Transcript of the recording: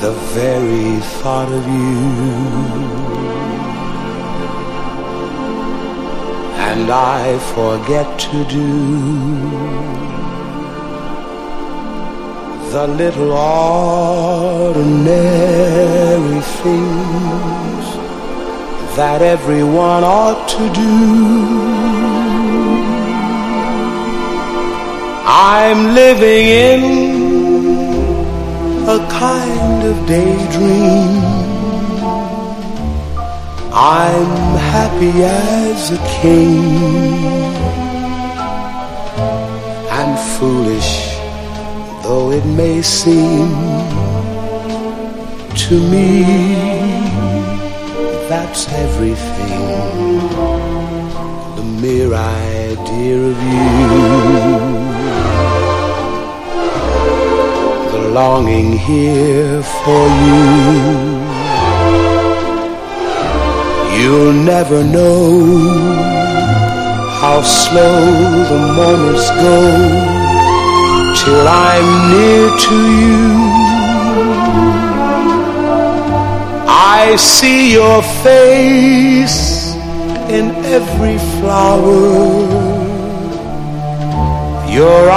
the very thought of you. And I forget to do the little ordinary things that everyone ought to do. I'm living in a kind of daydream. I'm happy as a king, and foolish though it may seem to me, that's everything. The mere idea of you, the longing here for you. You'll never know how slow the moments go till I'm near to you. I see your face in every flower. Your